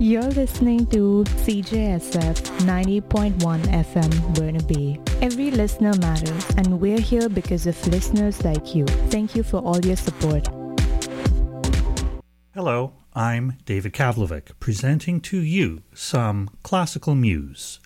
You're listening to CJSF 90.1 FM Burnaby. Every listener matters, and we're here because of listeners like you. Thank you for all your support. Hello, I'm David Kavlovic, presenting to you some classical muse.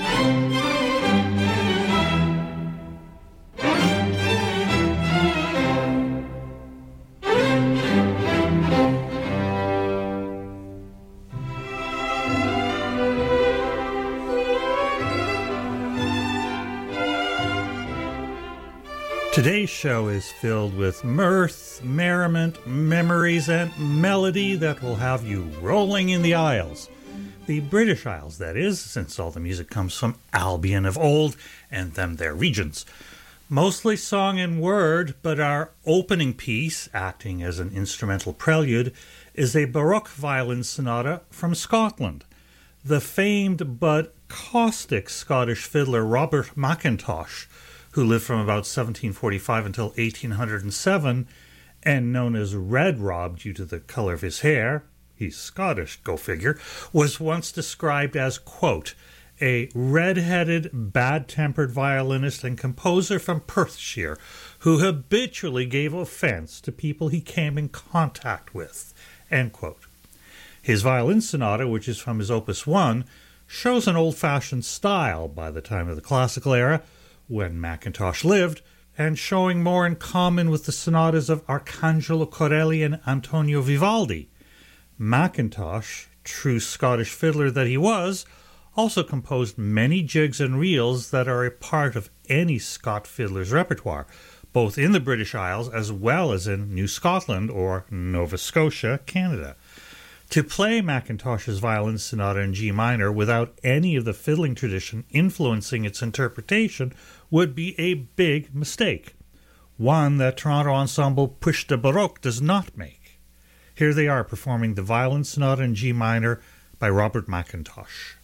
Today's show is filled with mirth, merriment, memories, and melody that will have you rolling in the aisles. The British Isles, that is, since all the music comes from Albion of old and them their regions. Mostly song and word, but our opening piece, acting as an instrumental prelude, is a Baroque violin sonata from Scotland. The famed but caustic Scottish fiddler Robert McIntosh, who lived from about 1745 until 1807, and known as Red Rob due to the color of his hair, he's Scottish, go figure, was once described as, quote, a red-headed, bad-tempered violinist and composer from Perthshire who habitually gave offense to people he came in contact with, end quote. His violin sonata, which is from his Opus 1, shows an old-fashioned style by the time of the classical era, when McIntosh lived, and showing more in common with the sonatas of Arcangelo Corelli and Antonio Vivaldi. McIntosh, true Scottish fiddler that he was, also composed many jigs and reels that are a part of any Scot fiddler's repertoire, both in the British Isles as well as in New Scotland or Nova Scotia, Canada. To play McIntosh's violin sonata in G minor without any of the fiddling tradition influencing its interpretation would be a big mistake, one that Toronto ensemble Push de Baroque does not make. Here they are performing the violin sonata in G minor by Robert McIntosh.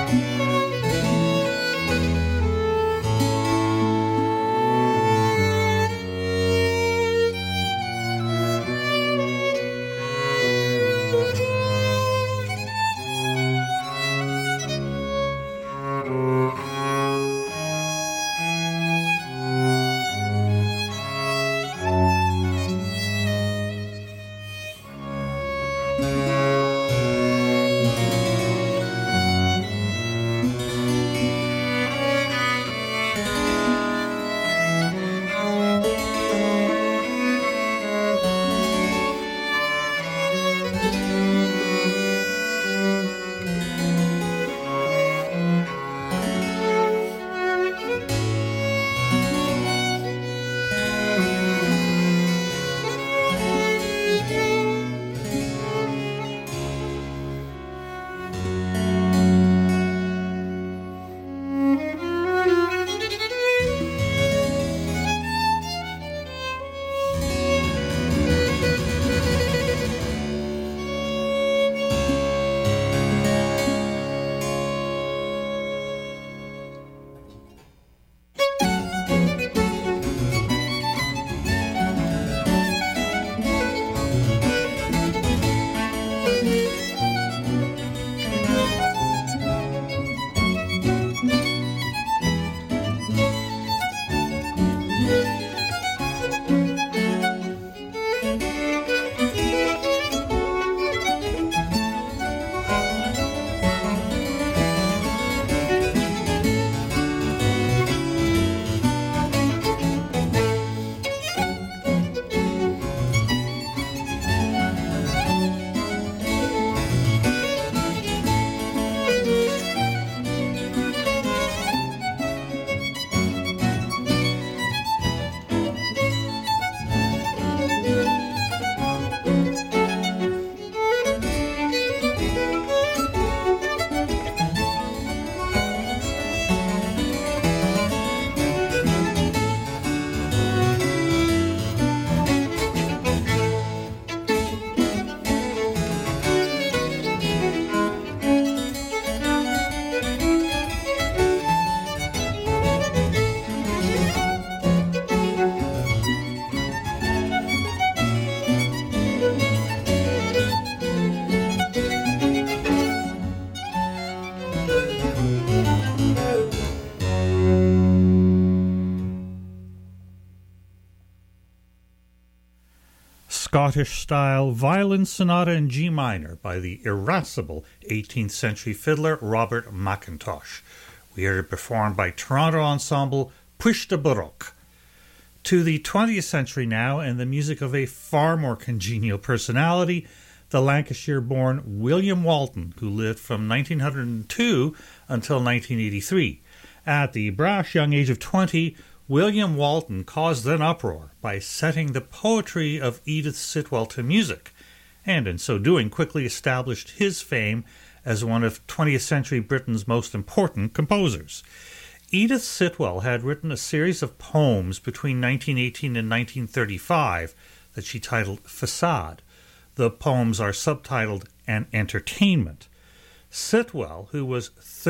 Scottish-style violin sonata in G minor by the irascible 18th century fiddler Robert McIntosh. We heard it performed by Toronto ensemble Push de Baroque. To the 20th century now, and the music of a far more congenial personality, the Lancashire-born William Walton, who lived from 1902 until 1983. At the brash young age of 20, William Walton caused an uproar by setting the poetry of Edith Sitwell to music, and in so doing quickly established his fame as one of 20th century Britain's most important composers. Edith Sitwell had written a series of poems between 1918 and 1935 that she titled Facade. The poems are subtitled An Entertainment. Sitwell, who was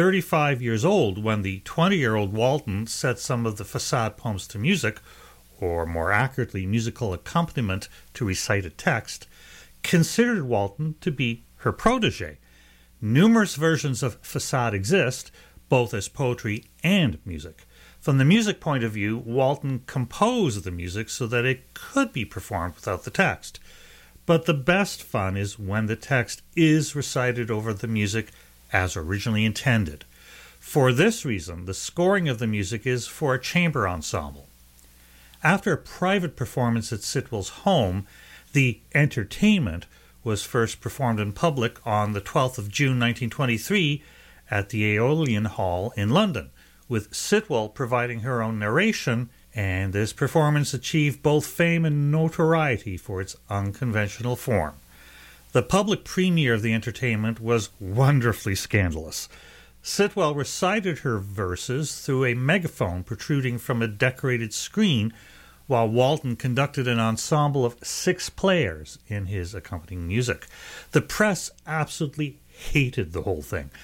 35 years old when the 20-year-old Walton set some of the Facade poems to music, or more accurately, musical accompaniment to recite a text, considered Walton to be her protege. Numerous versions of Facade exist, both as poetry and music. From the music point of view, Walton composed the music so that it could be performed without the text. But the best fun is when the text is recited over the music as originally intended. For this reason, the scoring of the music is for a chamber ensemble. After a private performance at Sitwell's home, the Entertainment was first performed in public on the 12th of June 1923 at the Aeolian Hall in London, with Sitwell providing her own narration, and this performance achieved both fame and notoriety for its unconventional form. The public premiere of the Entertainment was wonderfully scandalous. Sitwell recited her verses through a megaphone protruding from a decorated screen, while Walton conducted an ensemble of 6 players in his accompanying music. The press absolutely hated the whole thing.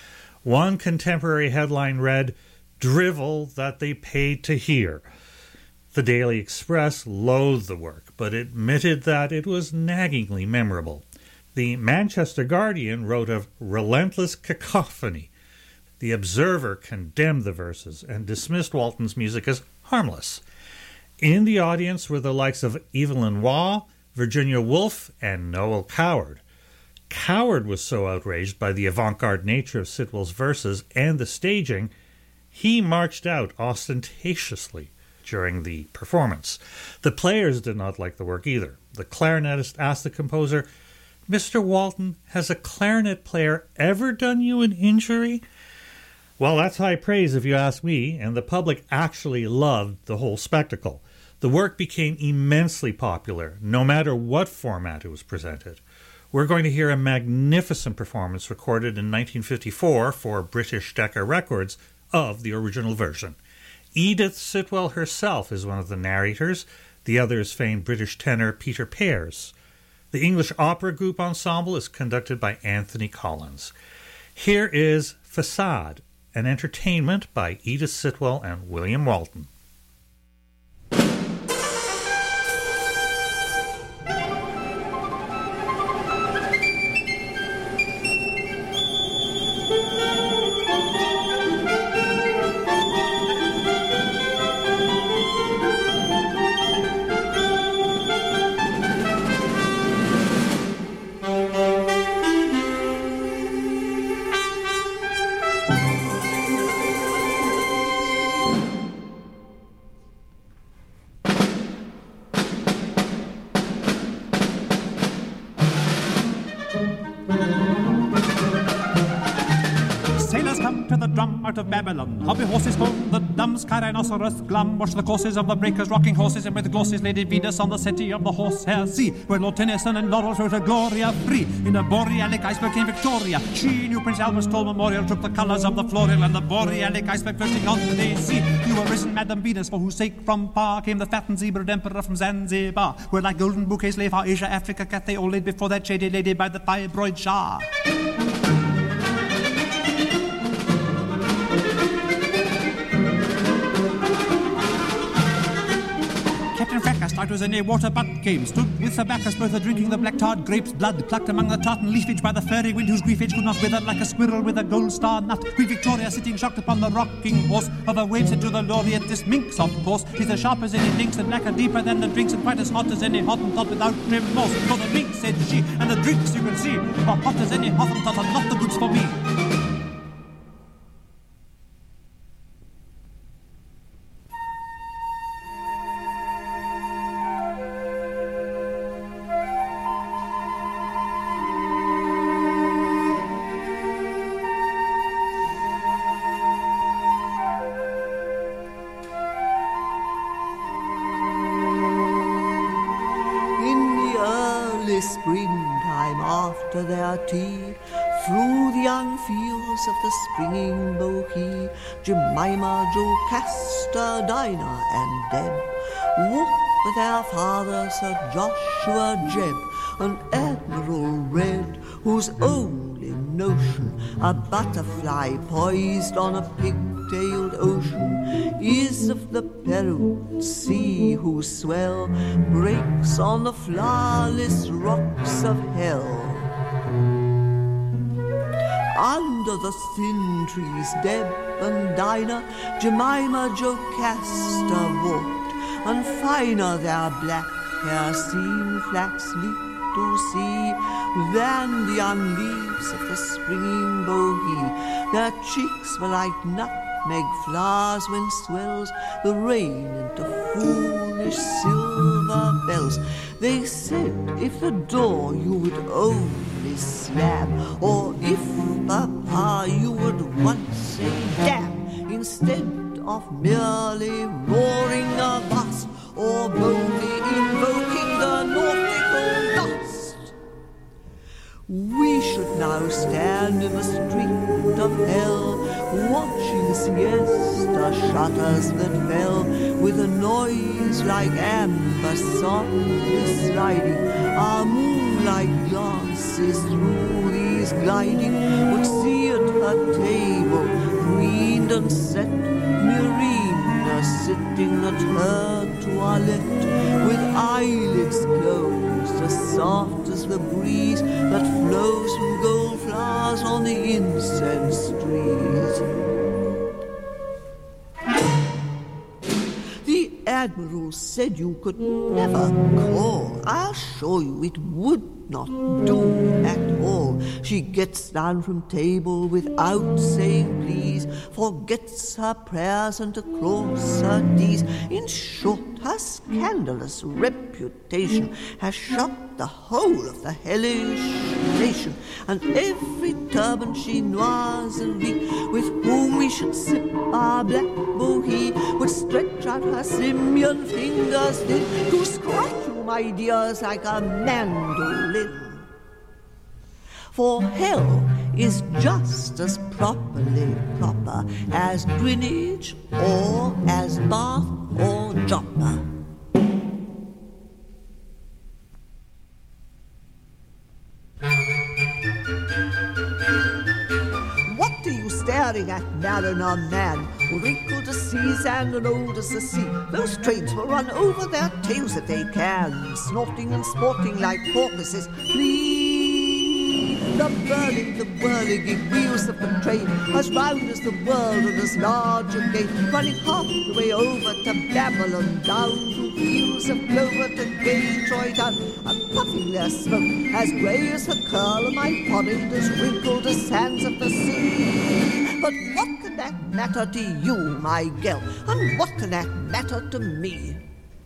One contemporary headline read, "Drivel that they paid to hear." The Daily Express loathed the work, but admitted that it was naggingly memorable. The Manchester Guardian wrote of relentless cacophony. The Observer condemned the verses and dismissed Walton's music as harmless. In the audience were the likes of Evelyn Waugh, Virginia Woolf, and Noel Coward. Coward was so outraged by the avant-garde nature of Sitwell's verses and the staging, he marched out ostentatiously during the performance. The players did not like the work either. The clarinetist asked the composer, "Mr. Walton, has a clarinet player ever done you an injury?" Well, that's high praise if you ask me, and the public actually loved the whole spectacle. The work became immensely popular, no matter what format it was presented. We're going to hear a magnificent performance recorded in 1954 for British Decca Records of the original version. Edith Sitwell herself is one of the narrators. The other is famed British tenor Peter Pears. The English Opera Group Ensemble is conducted by Anthony Collins. Here is Facade, an entertainment by Edith Sitwell and William Walton. Of Babylon, hobby horses home, the dumb sky rhinoceros glum, watch the courses of the breakers, rocking horses, and with glosses Lady Venus on the city of the horsehair sea, where Lord Tennyson and Laurel wrote a Gloria free. In a borealic iceberg came Victoria. She knew Prince Albert's tall memorial, took the colours of the floral and the borealic iceberg floating on the day sea. You were risen, Madam Venus, for whose sake from far came the fattened zebra emperor from Zanzibar, where like golden bouquets lay far Asia, Africa, Cathay, all laid before that shady lady by the fibroid Shah. Captain Fracas, light was in a water butt came, stood with the Bacchus, both a-drinking the black-tarred grape's blood, plucked among the tartan leafage by the furry wind, whose grief edge could not wither, like a squirrel with a gold star nut. Queen Victoria, sitting shocked upon the rocking horse of a wave, said to the laureate, "This minx, of course, he's as sharp as any lynx, and blacker, deeper than the drinks, and quite as hot as any Hottentot without remorse. For the minx," said she, "and the drinks, you can see, are hot as any Hottentot, are not the goods for me." Springtime after their tea, through the young fields of the springing Bohea, Jemima, Jocasta, Dinah, and Deb walked with their father, Sir Joshua Jebb, an Admiral Red, whose only notion, a butterfly poised on a pig-tailed ocean, is of the periled sea whose swell breaks on the flowerless rocks of hell. Under the thin trees, Deb and Dinah, Jemima, Jocasta walked, and finer their black hair seemed flax-leaf to see than the young leaves of the springing Bohea. Their cheeks were like nutmeg flowers when swells the rain into foolish silver bells. They said if the door you would only slam, or if, Papa, you would once say damn, instead of merely roaring a gust, or boldly invoking the nautical dust. We should now stand in the street of hell, watching siesta shutters that fell, with a noise like amber softly sliding. Our moonlight glances through these gliding would see at her table maiden set, Myrina sitting at her toilette, with eyelids closed, as soft as the breeze that flows from gold flowers on the incense trees. The Admiral said you could never call. I assure you it would not do at all. She gets down from table without saying please, forgets her prayers and across her D's. In short, her scandalous reputation has shut the whole of the hellish nation, and every turban chinoiserie with whom we should sip our black bohea would stretch out her simian fingers then to scratch you, my dears, like a mandolin. For hell is just as properly proper as Greenwich or as Bath or Joppa. What are you staring at, mariner man? Wrinkled as sea sand and old as the sea, those trains will run over their tails if they can, snorting and sporting like porpoises. Please, the whirligig wheels of the train, as round as the world and as large again, running half the way over to Babylon, down through fields of clover to gay Troy town, and puffing their smoke as grey as the curl of my forehead, as wrinkled as sands of the sea. But what can that matter to you, my girl, and what can that matter to me?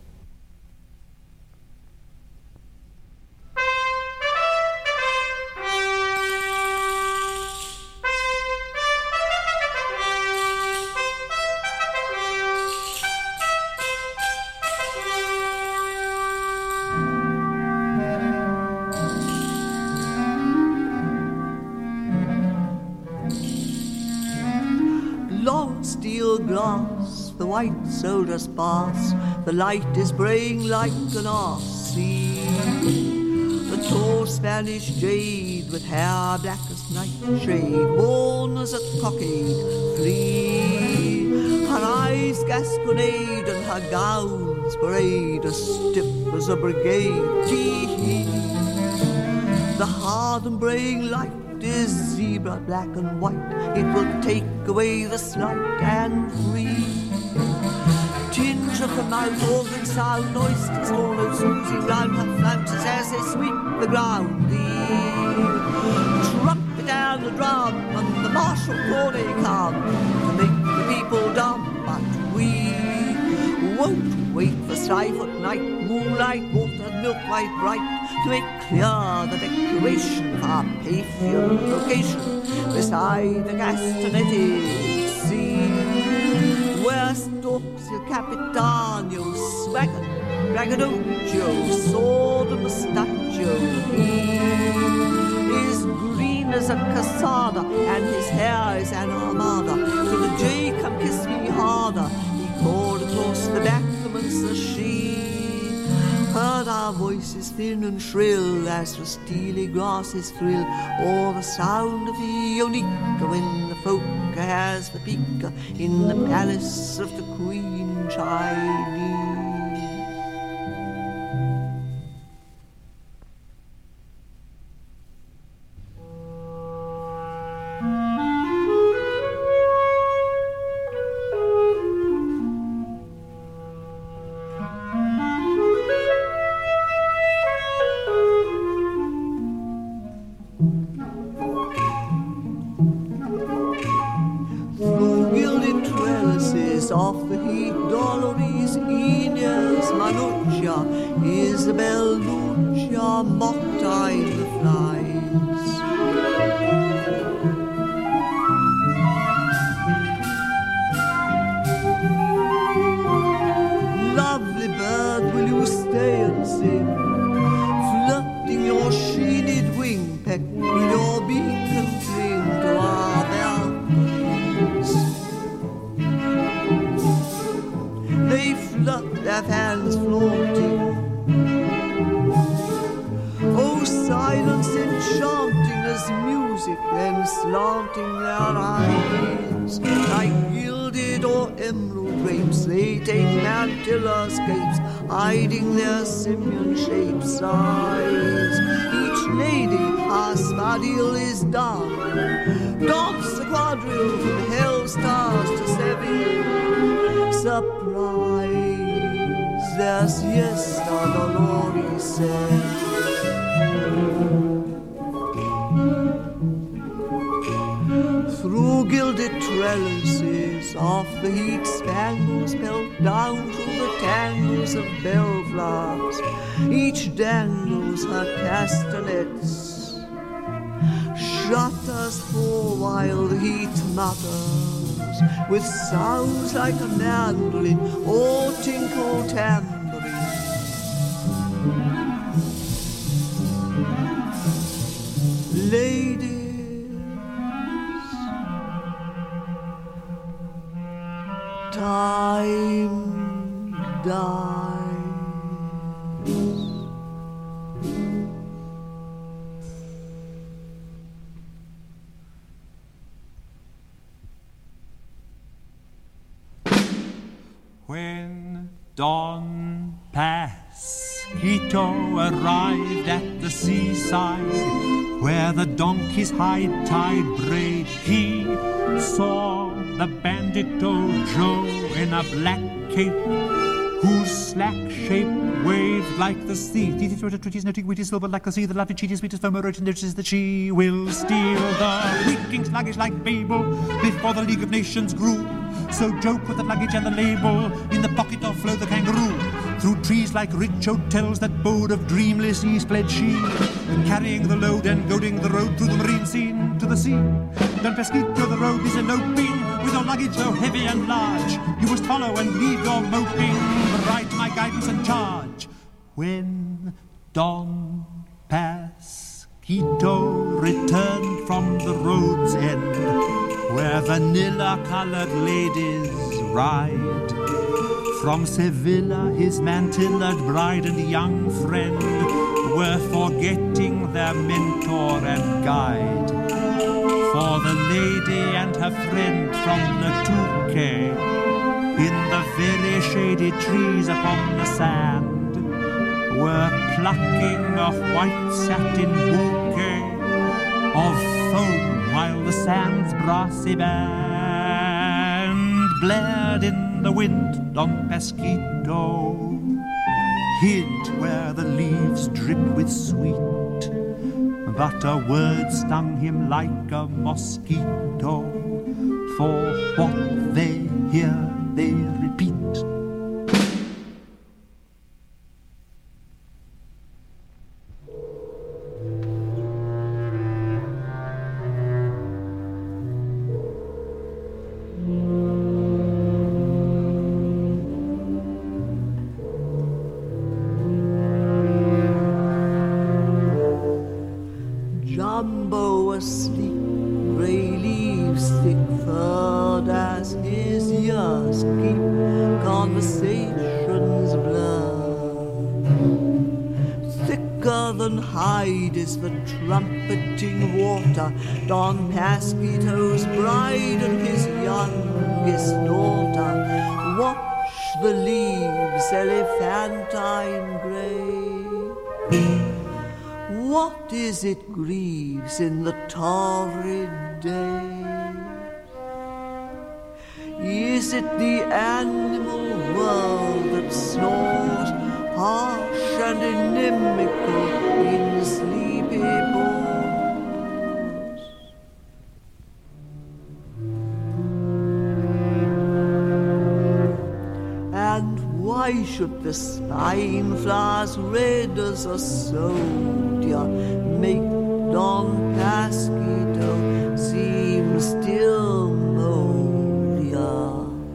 Glass, the white soldiers pass, the light is braying like an arse. See the tall Spanish jade with hair black as nightshade, worn as a cockade, flee. Her eyes gasconade and her gowns parade, as stiff as a brigade. Tee-hee. The hard and braying light is zebra black and white, it will take away the slight and free. Tinge of the mouth organ sound, oysters all those oozing round her flounces as they sweep the ground. The trumpet and the drum and the martial call they come to make the people dumb, but we won't wait for strife at night, moonlight, water, milk white bright, to make clear the declaration of our Paphian vocation beside the Gastonetti Sea, where stalks Il Capitano, swagger, braggadocio, sword and mustachio. He is green as a cassada, and his hair is an armada. To the J, come kiss me harder, he called across the battlements as she heard our voices thin and shrill as the steely grasses thrill, or the sound of the onika when the folk has the pika in the palace of the Queen Chinese. Off the heat, Dolores, Inez, Manuccia, Isabel, Lucia, Motta in the flies. Lovely bird, will you stay and sing, flirting your sheened wing peck with your beak and cling to our balconies. They flutter their fans flaunting. Oh, silence enchanting as music, then slanting their eyes like emerald grapes. They take mantilla scapes, hiding their simian shapes. Eyes, each lady a spadille is done. Dance the quadrille from hell stars to Seville. Surprise, their siesta dolores said. Through gilded trellises off the heat spangles melt down through the tangles of bellflowers. Each dangles her castanets. Shutters fall while the heat mutters, with sounds like a mandolin or tinkle tambourine. Ladies, time dies. When Don Pasquito arrived at the seaside, where the donkeys high-tide braid, he saw the bandito Joe in a black cape, whose slack shape waved like the sea. Teeth, treaties, no witty, silver like the sea. The lovely cheaties, sweetest firm urgent notices that she will steal. The weaking sluggish like Babel before the League of Nations grew. So Joe put the luggage and the label in the pocket of Flo the kangaroo. Through trees like rich hotels that bode of dreamless ease fled she, carrying the load and goading the road through the marine scene to the sea. Don Pasquito the road is eloping, with your luggage so heavy and large. You must follow and leave your moping, right my guidance and charge. When Don Pasquito returned from the road's end, where vanilla-colored ladies ride, from Sevilla his mantillaed bride and young friend were forgetting their mentor and guide. For the lady and her friend from Natuque, in the very shady trees upon the sand, were plucking a white satin bouquet of foam, while the sand's brassy band blared in the wind. Don Pasquito hid where the leaves drip with sweet, but a word stung him like a mosquito. For what they hear, they repeat. Jumbo asleep, grey leaves thick furred as his ears keep conversations blurred. Thicker than hide is the trumpeting water, Don Pasquito's bride and his youngest daughter. Watch the leaves, elephantine grey. What is it grieves in the torrid day? Is it the animal world that snores, harsh and inimical in sleepy pools? And why should the spine flowers red as a soldier make Don Pasquito seem still moldier?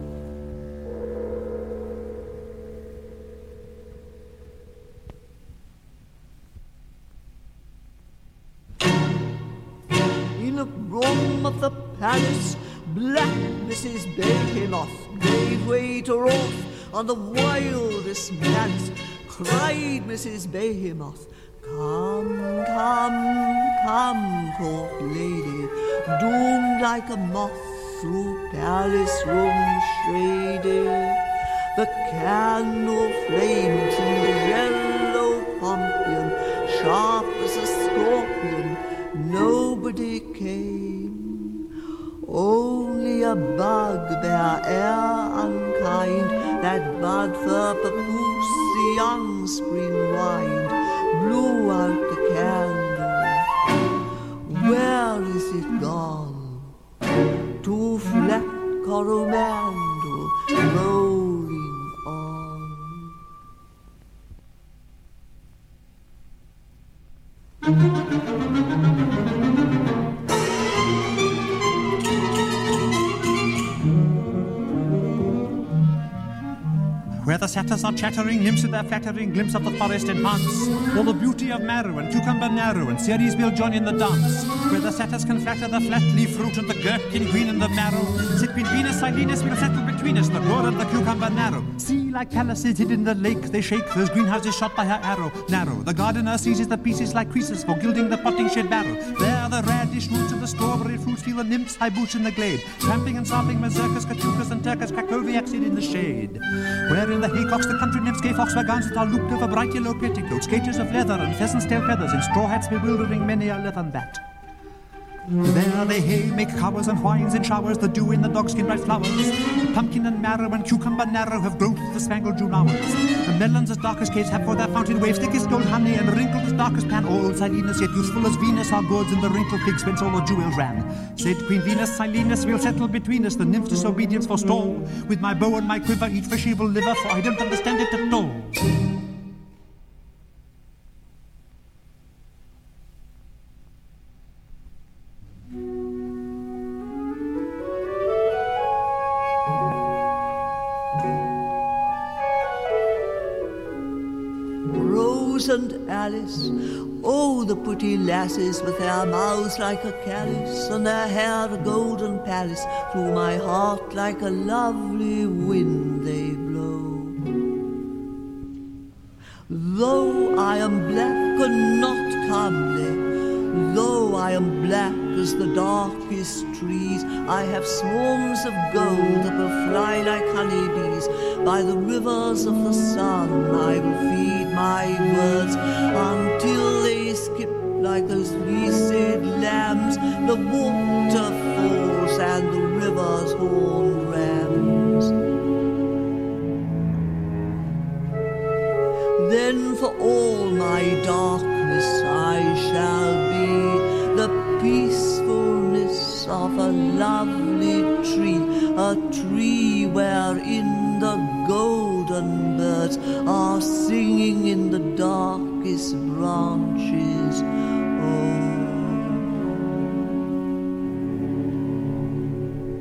In a room of the palace, black Mrs. Behemoth gave way to wrath on the wildest malice. Cried Mrs. Behemoth, come, come, come, poor lady, doomed like a moth through palace rooms shady. The candle flames in the yellow pompion, sharp as a scorpion. Nobody came, only a bugbear air unkind that bud for papoose the young spring wind blew out the candle. Where is it gone? To flat Coromandel rolling on. Where the satyrs are chattering, nymphs with their flattering glimpse of the forest enhance all the beauty of marrow and cucumber narrow and Ceres will join in the dance. Where the satyrs can flatter the flat leaf fruit and the gherkin green and the marrow, sit Queen Venus, Silenus will settle between us, the gore and the cucumber narrow. See, like palaces hid in the lake, they shake those greenhouses shot by her arrow. Narrow, the gardener seizes the pieces like creases for gilding the potting shed barrow. There the radish roots and the strawberry fruits feel the nymphs high boots in the glade, tramping and sampling mazurkas, kachukas and turkas, Krakowiaks sit in the shade. Where in the haycocks the country nymphs gay fox wagons that are looped over bright yellow petticoats, gaiters of leather and pheasant's tail feathers, and straw hats bewildering many a leathern bat. There they hay, make cowers and whines in showers, the dew in the dogskin bright flowers. The pumpkin and marrow and cucumber narrow have grown through the spangled June hours. The melons as dark as caves have for their fountain waves thickest gold honey, and wrinkled as dark as pan. Old Silenus, yet youthful as Venus, are gourds in the wrinkled pigs whence all the jewels ran. Said Queen Venus, Silenus, we'll settle between us, the nymph's disobedience forestall. With my bow and my quiver eat fish evil liver, for I don't understand it at all. And Alice, oh, the pretty lasses with their mouths like a callus and their hair a golden palace, through my heart like a lovely wind they blow. Though I am black and not comely, though I am black as the darkest trees, I have swarms of gold that will fly like honeybees. By the rivers of the sun I will feed my words until they skip like those fleeced lambs, the waterfalls and the river's horned rams. Then for all my darkness I shall be the peacefulness of a lovely tree wherein the golden birds are singing in the darkest branches. Oh,